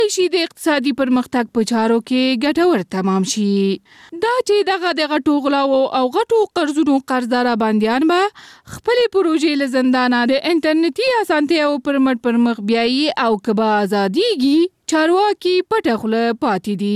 شي د اقتصادي پرمختګ په چارو کې ګټور تمام شي. دا چې دغه غټو غلاو او غټو قرضونو قرضدار باندیان به خپلې پروژې له زندانه د انټرنیټي اسانتیاو پر مټ پر مخ بیایي او که به ازادیږي چارواکي پټه خوله پاتې دي.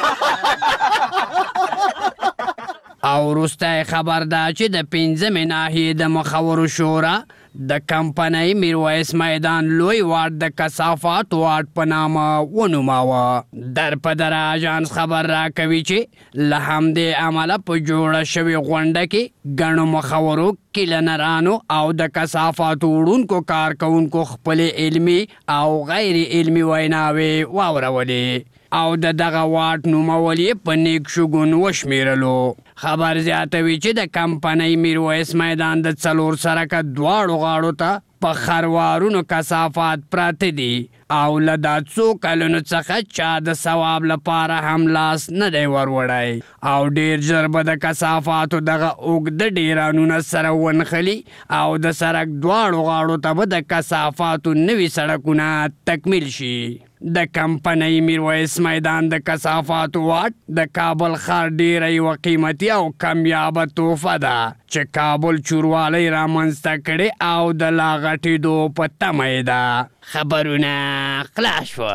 او وروستی خبر ده چې د 5مې ناحیې د مخورو شورا د کمپنۍ میرویس میدان لوی واټ د کثافات واټ په نامه ونوماوه. درپدر اژانس خبر راکوي چې له همدې امله په جوړه شوې غونډه کې ګڼو مخورو کلینرانو او د کثافاتو وړونکو کارکوونکو خپلې علمي او غیر علمي ویناوې واورولې او دغه واټ نومول یې په نیک شګون وشمیرلو. خبر زیاتوي چې د کمپنۍ میرویس میدان د 4 سرکه دواړو غاړو ته په خروارونو کثافات پراته دي او له دا څو کلونو څخه چا د ثواب لپاره هم لاس نه دی وروړی او ډیر ژر به د کثافاتو دغه اوږده ډیرانونه سره ونښلي او د سړک دواړو غاړو ته به د کثافاتو نوي سړکونه تکمیل شي. د کمپنۍ میرویس میدان د کثافاتو واټ د کابل ښار ډیره یوه قیمتي او کمیابه تحفه ده چې کابل چوروالی رامنځته کړې او د لا غټېدو په تمه یې ده. خبرونه خلاص شوه.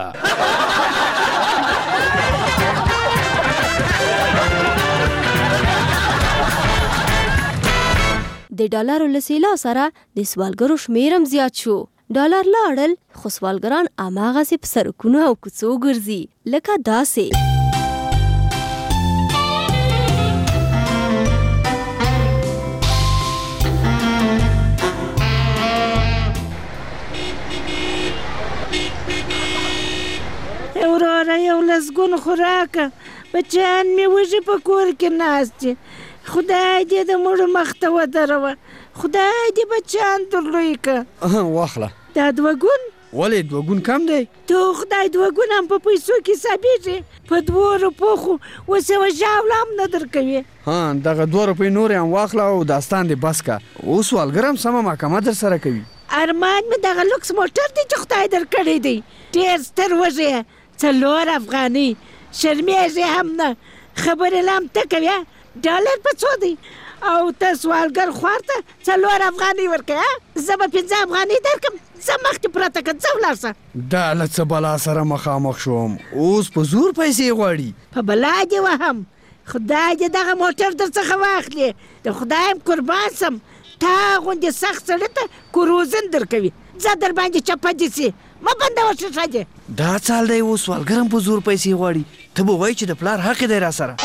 د ډالرو له سیلاب سره د سوالګرو شمیرم زیات شو. ډالر لاړل خو سوالګران هماغسې په سړکونو او کوڅو ګرځي لکه داسې. وروره یو لسګون خو راکه، بچیان مې وږي په کور کې ناست دي. خدای دې د مړو مخ ته ودروه، خدای دې بچیان در لوی که. واخله. دا 2 ګون؟ ولې 2 ګون کم دی؟ تو خدای 2 ګون هم په پیسو کې حسابېږي، په 2 روپو خو اوس یوه ژاوله هم نه درکوي. دغه 2 روپۍ نورې هم واخله او داستان دې بس که. اوس سوالګر هم سمه محکمه در سره کوي. ارمان مې دغه لوکس موټر دی چې خدای درکړی دی، ډېر ستر وږی یې، 4 افغانۍ، شرمېږې هم نه. خبرې لا هم ته کوې، ډالر په څو دی او ته سوالګر خوار ته 4 افغانۍ ورکوې. زه به 5 افغانۍ درکړم، زه مخکې پرته که ځه ولاړ شه. دا له څه بلا سره مخامخ شوم، اوس په زور پیسې غواړي. په بلا دې وهم، خدای دې دغه موټر در څخه واخلي، د خدایم قربان سم. تا غوندې سخت سړي ته کروزن درکوي، ځه در باندې چپه دې سي، مه بندوه ښیښه دې. دا چال دی اوس سوالګر هم په زور پیسې غواړي. ته به وایي چې د پلار حق دی را سره.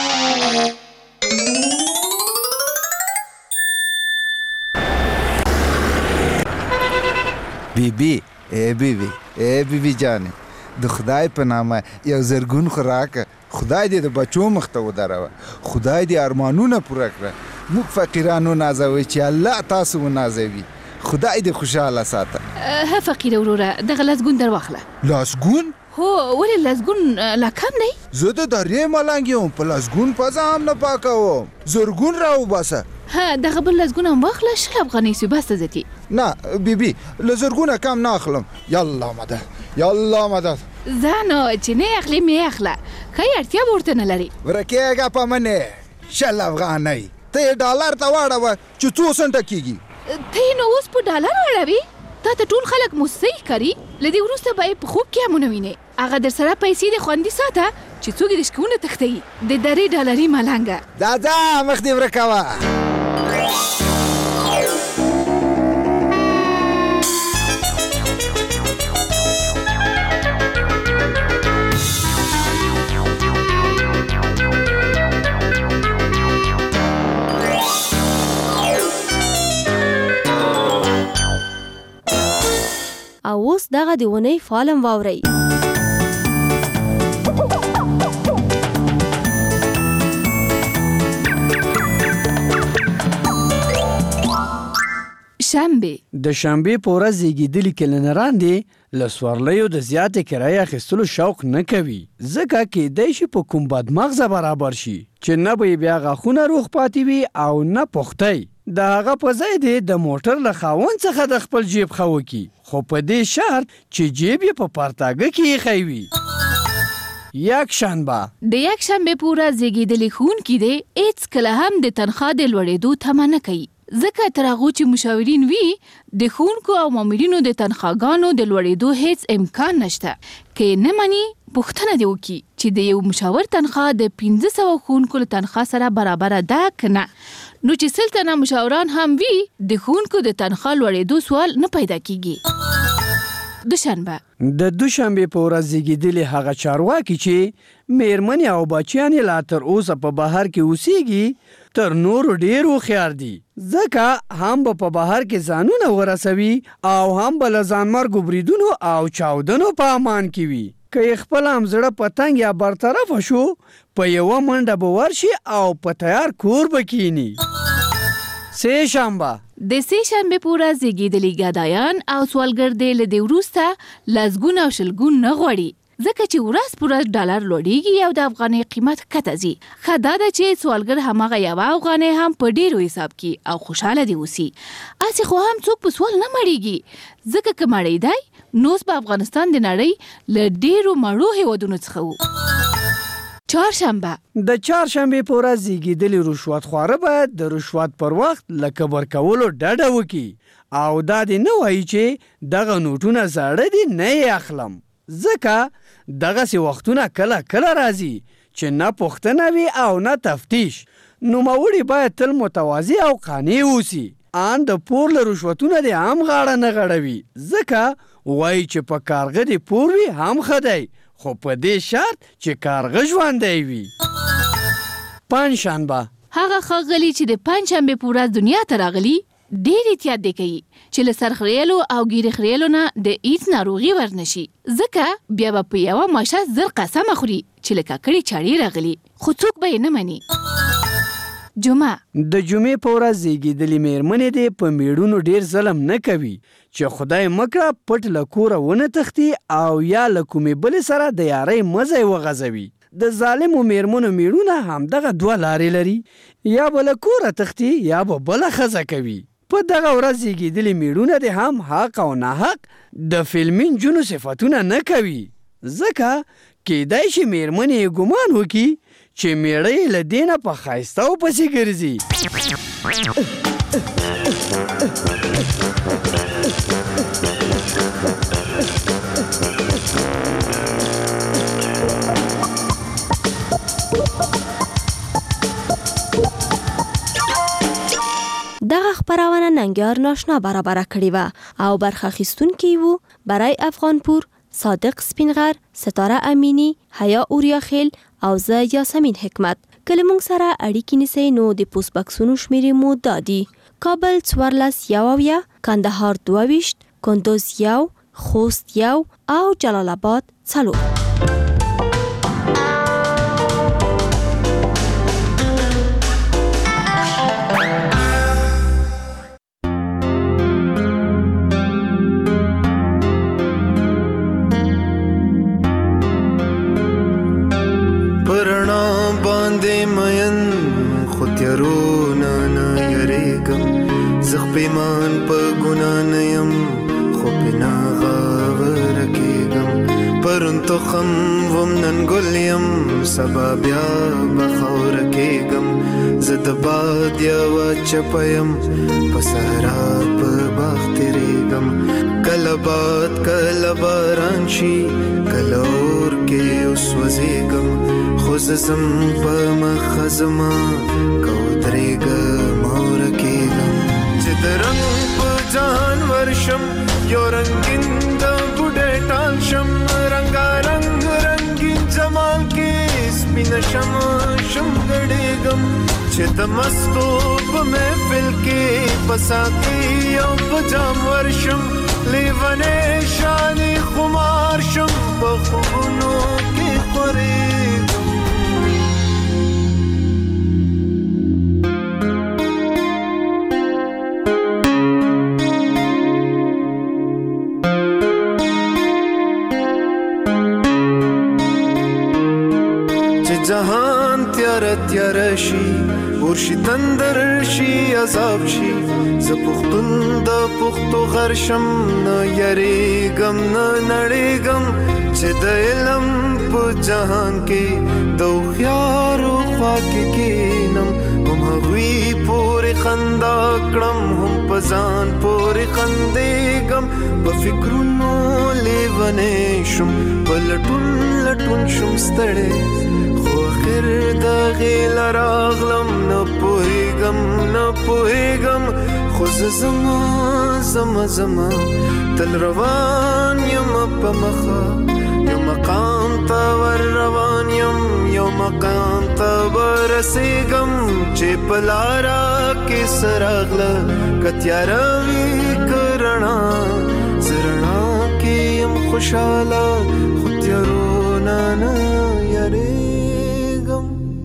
بیبي بیبي جانې، د خدای په نامه یو زرګون خو راکه. خدای دې د بچو مخ ته ودروه، خدای دې ارمانونه پوره کړه. موږ فقیرانو نازوي چې الله تاسو ونازوي. خدای دې خوشحاله ساته. ها فقیر وروره دغه لسګون در واخله. لسګون؟ هو ولې لسګون لا کم دی؟ زه د درې ملنګ یم، په لسګون پزه هم نه پاکوم. زرګون راوباسه. دغه بل لسګون هم واخله، 20 افغانۍ سو بس ته ځتي. نه بیبي له زرګونه کم نه اخلم. یالله مدد یالله مدد. ځانو چې نه اخلي مې اخله، که یې اړتیا به ورته نه لري. ورکېږه په منې 20 افغانۍ. ته یې ډالر ته واړوه چې څو سنټه کېږي. ته یې نو اوس په ډالر اړوي؟ تا ته ټول خلک موسۍ ښکاري، له دې وروسته به یې په خوب کې هم ونه وینې. هغه در سره پیسې دې خوندي ساته چې څوک یې د شکونه تښتوي. د درې ډالري ملنګه دا ځه مخ دې ورکوه. او اوس دغه د ونې فالم واورئ. شنبه د شنبې په ورځ زیږېدلي کلینران دي له سوارلیو د زیاتې کرایې اخیستلو شوق نه کوي، ځکه کیدای شي په کوم بدمغزه برابر شي چې نه به یې بیا غاښونه روغ پاتې وي او نه پختی. د هغه په ځای دی د موټر له خاوند څخه د خپل جیب ښه وکړي، خو په دې شرط چې جیب یې په پرتاګه کې ایښی وي. یک شنبه د یک شنبه پورا زیږیدلی ښوونکي دی هیڅ کله هم د تنخوا د لوړېدو تمه نه کوي، ځکه تر هغو چې مشاورین وي د ښوونکو او مامورینو د تنخواګانو د لوړېدو هیڅ امکان نشته. که نه مني پوښتنه دې وکړي چې د یو مشاور تنخوا د 1500 ښوونکو له تنخوا سره برابره ده که نه. نو چې 100 تنه مشاوران هم وي د ښوونکو د تنخوا لوړېدو سوال نه پیدا کیږي. دوشنبه د دوشنبې په ورځ زیږیدلي هغه چارواکي چې میرمنې او بچیانې لا تر اوسه په بهر کې اوسېږي تر نورو ډېر هوښیار دي، ځکه هم به په بهر کې ځانونه ورسوي او هم به له ځانمرګو بریدونو او چاودنو په امان کې وي. که یې خپل هم زړه په تنګ یا برطرفه شو په یوه منډه به ورشي او په تیار کور به کینی. سه شنبه د سه شنبې پورا زیږیدلي ګدایان او سوالګر دی له دې وروسته لسګون او شلګون نه غواړي، ځکه چې ورځ په ورځ ډالر لوړېږي او د افغانۍ قیمت کته ځي. ښه دا ده چې سوالګر هماغه یوه افغانۍ هم په ډېرو حساب کې او خوشحاله دې اوسي. هسې خو هم څوک په سوال نه مړېږي، ځکه که مړېدی نو اوس به افغانستان د نړۍ له ډېرو مړو هېوادونو څخه و. چهارشنبه د چهارشنبې په ورځ زیږیدلي رشوتخواره باید د رشوت پر وخت له کبر کولو ډډه وکړي او دا دې نه وایي چې دغه نوټونه زاړه دي نه یې اخلم، ځکه دغسې وختونه کله کله راځي چې نه پوښتنه وي او نه تفتیش. نوموړي باید تل متواضع او قانع اوسي، ان د پور له رشوتونه دې هم غاړه نه غړوي، ځکه وایي چې په کارغه دې پور وي هم ښه دی، خو په دې شرط چې کارغه ژوندی وي. پنجشنبه هغه ښاغلي چې د پنجشنبې په ورځ دنیا ته راغلي ډېر احتیاط دی کوي چې له سرخریلو او ګیرې خریلو نه د هیڅ ناروغي ورنشي، ځکه بیا به په یوه ماشه زر قسمه خوري چې له ککړې چاړې راغلي، خو څوک به یې نه مني. جمعه د جمعې په ورځ زیږیدلي میرمنې دې په میړونو ډېر ظلم نه کوي چې خدای مکړه پټ له کوره ونه تښتي او یا له کومې بلې سره د یارۍ مزی وغځوي. د ظالمو میرمنو میړونه همدغه دوه لارې لري، یا به له کوره تښتي یا به بله ښځه کوي. په دغه ورځ زیږیدلي میړونه دې هم حق او ناحق د فلمي نجونو صفتونه نه کوي، ځکه کیدای شي میرمنې یې ګمان وکړي چې میړه یې له دې نه په ښایستهو پسې ګرځي. دغه خپرونه ننګیار ناشنا برابره کړې وه او برخه اخیستونکي وو برای افغانپور، صادق سپینغر، ستاره امینی، حیا اوریاخیل او زه یاسمین حکمت. که له موږ سره اړیکې نیسئ نو د پوسټ بکسونو شمیرې مو دا دي: کابل 14 کندهار 22 کندوز 1 خوست 1 او جلال آباد 4. پیمان په ګنا نه یم خو پینا غاور کېږم، پرون تخم وم نن ګل یم سبا بیا به خاوره کېږم، زه د باد یوه چپه یم په صحرا په باغ تېرېږم، کله باد کله باران شي کله اور کې اوس وځېږم، خو زه ځم په مخه زما که ودرېږم اوره کېږم، چې د رنګ په جهان ورشم یو رنګین د بوډۍ ټال شم، رنګارنګ رنګین جمال کې سپینه شم ګډېږم، چې د مستو په محفل کې په ساقي او په جام ورشم، لیونی شانې خمار شم په خوبونو کې خورېږم. جهان تیار شي اور شي تندر شي عذاب شي، زه پښتون د پښتو غر شم نه یریږم نه نړېږم، چې د علم په جهان کې د هوښیارو خوا کې کینم هم هغوی پورې خندا کړم هم په ځان پورې خندېږم په فکرونو لیونی شم په لټون لټون شم ستړی خو آخر د هغې له راغلم نه پوهېږم خو زه زما تل روان یم په مخه یو مقام ته ور روان یم یو مقام ته ورسېږم چې په لاره کې څه راغله که تیاره وي که رڼا زه رڼا کې یم خوشحاله خو تیارو نه یریږم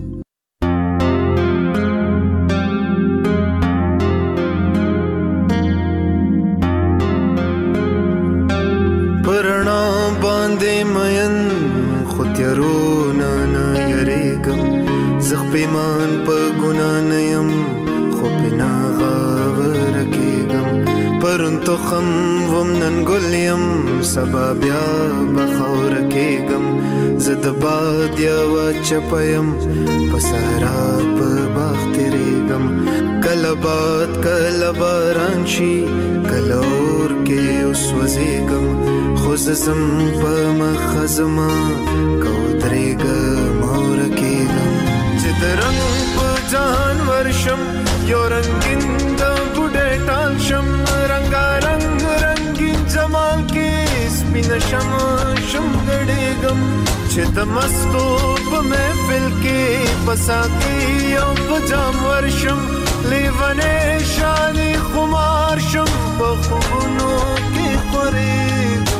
پیمان په ګناه نه یم خو په ناغاوره کېږم پرون تخم وم نن ګل یم سبا بیا به خاوره کېږم زه د باد یوه چپه یم په صحرا په باغ تېرېږم کله باد کله باران شي کله اور کې وسوځېږم خو زه ځم په مخه زما که ودرېږم اوره کېږم د رنگ په جهان ورشم یو رنگین د بوډۍ ټال شم رنګارنګ رنګین جمال کې سپینه شم ګډېږم چې د مستو په محفل کې په ساقي او په جام ورشم لیونی شانې خمار شم په خوبونو کې خورېږم